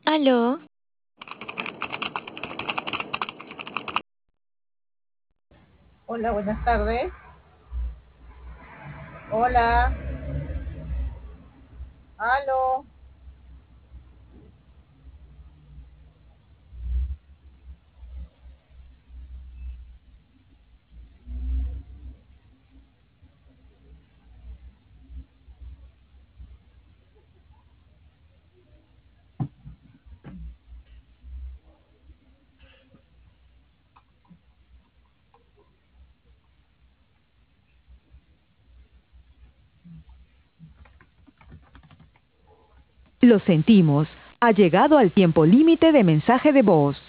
Aló, Hola, buenas tardes. Hola, aló. Lo sentimos. Ha llegado al tiempo límite de mensaje de voz.